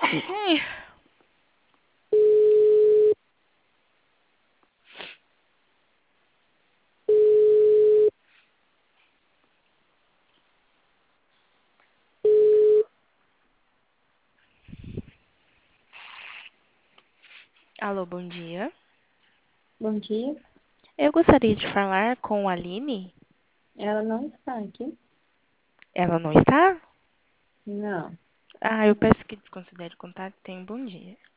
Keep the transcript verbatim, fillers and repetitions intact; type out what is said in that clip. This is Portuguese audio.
Hum. Alô, bom dia. Bom dia. Eu gostaria de falar com a Aline. Ela não está aqui? Ela não está? Não. Ah, eu peço que desconsidere o contato. Tenha um bom dia.